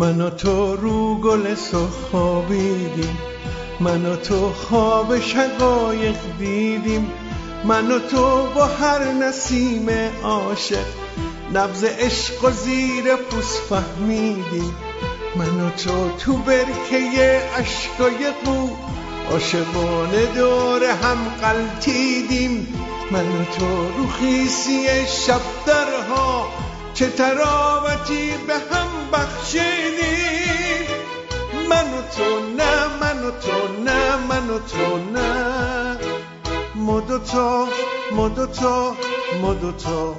من و تو رو گل سرخ خوابیدیم، من و تو خواب شقایق دیدیم، من و تو با هر نسیم عاشق نبض عشق و زیر پوست فهمیدیم. من و تو برکه اشکای قو عاشقانه دور هم غلطیدیم. من و تو رو خیسی شب درها چه تراوتی به هم بخشیدیم. من و تو نه، من و تو نه، من و تو نه، مدوتا مدوتا مدوتا.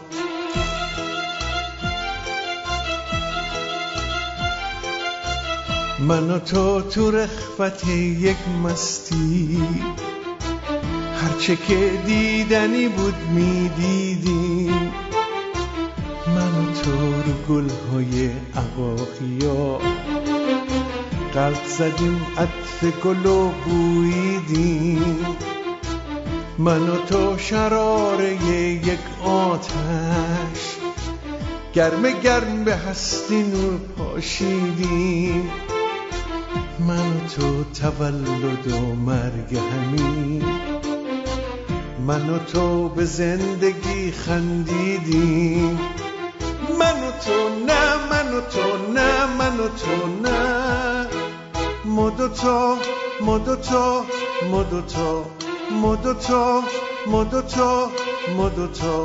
من و تو رخوت یک مستی، هرچه که دیدنی بود میدیدیم. من و تو رو گلهای عقاقیا قلب زدیم، عطر گل و بوییدیم. من و تو شراره یک آتش گرم گرم به هستی نور پاشیدیم. من و تو تولد و مرگ همین، من و تو به زندگی خندیدیم. من و تو نه، من و تو نه، من و تو نه، مدوتا مدوتا مدوتا مدوتا مدوتا مدوتا.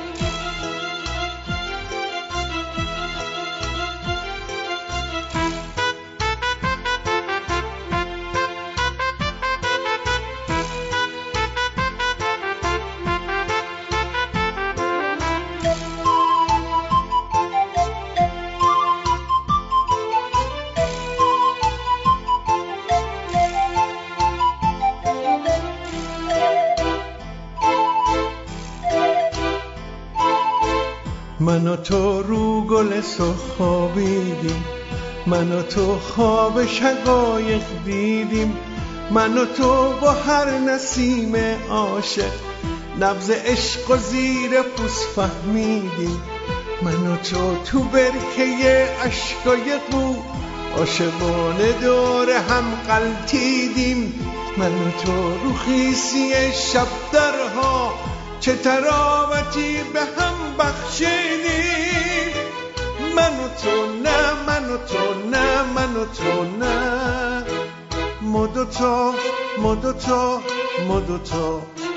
من و تو رو گل سرخ خوابیدیم، من و تو خواب شقایق دیدیم، من و تو با هر نسیم عاشق نبض عشق و زیر پوست فهمیدیم. من و تو برکه اشکای قو عاشقانه دور هم غلطیدیم. من و تو رو خیسی شب درها چه تراوتی به هم بخشیدیم. من و تو نه، من و تو نه، من و تو نه، مدوتا مدوتا مدوتا.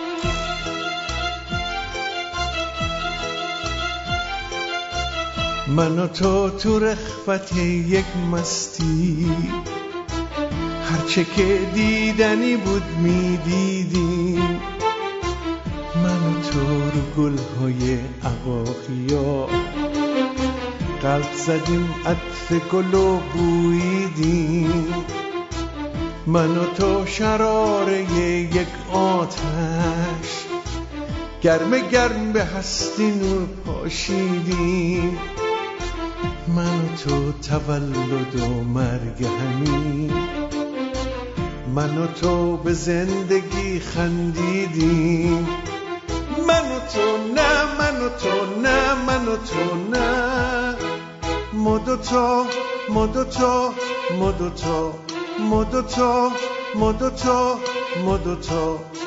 من و تو رخوت یک مستی، هرچه که دیدنی بود میدیدیم. من و تو رو گلهای عقاقیا قلب زدیم، عطر گل و بوییدیم. من و تو شراره یک آتش گرم گرم به هستی نور پاشیدیم. من و تو تولد و مرگ همین، من و تو به زندگی خندیدیم. من و تو نه، من و تو نه، من و تو نه، مدوتا مدوتا مدوتا مدوتا مدوتا مدوتا.